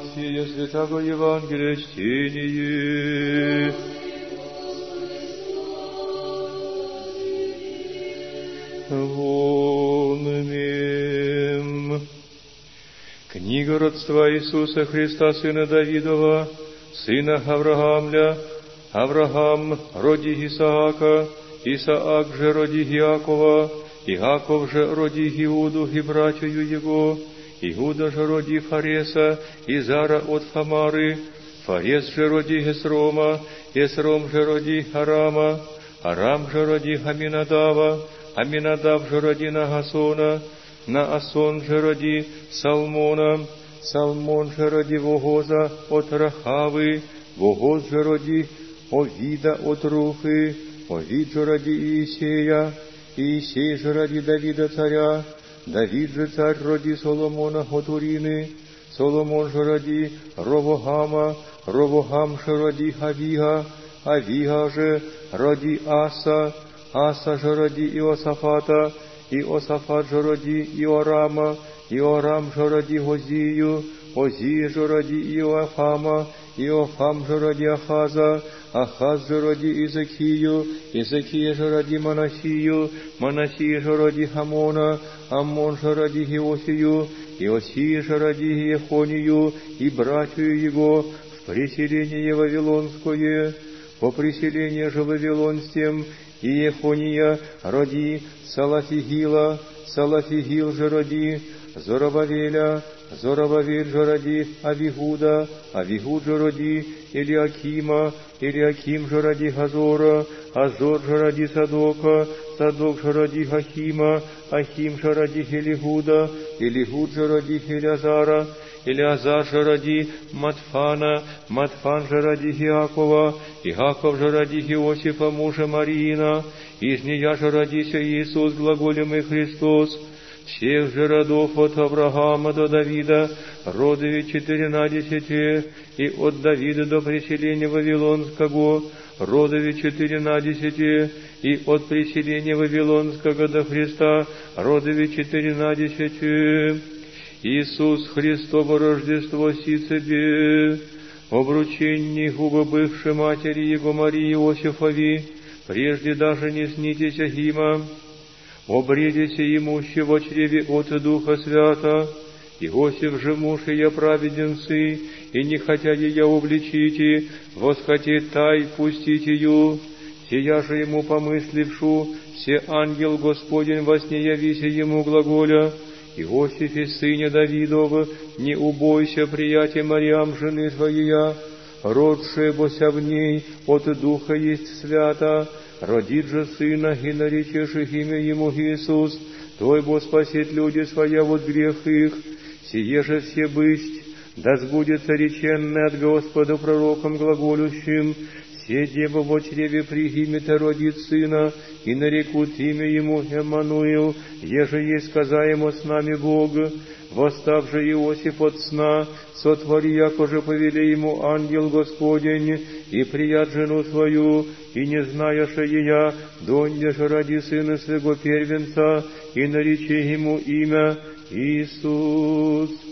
сие святого Евангелия чтение. Вонмем. Книга родства Иисуса Христа, сына Давидова, сына Авраамля. Авраам роди Исаака, Исаак же роди Иакова, Иаков же роди Иуду и братью его, Иуда же роди Фареса, и Зара от Фамары, Фарес же роди Эсрома, Эсром же роди Арама, Арам же роди Аминадава, Аминадав же роди Нагасона, Наасон же роди Салмона, Салмон же роди Вогоза от Рахавы, Вогоз же роди Овида от Руфы, Овид же роди Иисея, Иисей же роди Давида царя, Давид же царь роди Соломона от Урины, Соломон же роди Ровогама, Ровогам же роди Авига, Авига же роди Аса, Аса же роди Иосафата, Иосафат же роди Иорама, Иорам же роди Озию, Озия же роди Иоафама, Иофам же роди Ахаза, Ахаз же роди Изакию, Изакия же роди Манасию, Манасия же роди Хамона, Аммон же роди Иосию, Иосия же роди Ехонию и братью его в преселение Вавилонское. По преселению же Вавилонским и Ехония роди Салафигила, Салафигил же роди Зоробавеля, Зоробавель же роди Авигуда, Авигуд же роди Илиакима, Илиаким же роди Газора, Азор же роди Садока, Садок же роди Хахима, Ахим же роди Элигуда, Элигуд же роди Элиазара, Элиазар же роди Матфана, Матфан же роди Иакова, Иаков же роди Иосифа, мужа Мариина, из нея же родися Иисус, глаголемый Христос. Всех же родов от Авраама до Давида, роды 14, и от Давида до преселения Вавилонского, роды 14, и от преселения Вавилонского до Христа, роды 14. Иисус Христово Рождество си тебе, обручении губы бывшей матери Его Марии Иосифови, прежде даже не снитесь Агима, обредися имущи в чреве от Духа Свята, Иосиф же муж я праведенцы, и не хотя я обличите, восхотеть тай пустите ее, сия же ему помыслившу, все ангел Господень во сне явися ему глаголя, Иосифе, сыне Давидов, не убойся, приятель Мариам, жены твоя, родшая бося в ней от Духа есть свята, родит же сына, и наречешь имя ему Иисус, Твой бо спасет люди своя от грех их, сие же все бысть, да сбудется реченное от Господа пророком глаголющим, все дева во чреве пригимета родит сына, и нарекут имя ему Эммануил, еже есть сказаемо с нами Бог. Восстав же Иосиф от сна, сотвори, яко же повели ему ангел Господень, и прият жену свою, и не знаеше ея, донде же роди сына своего первенца, и наречи ему имя Иисус.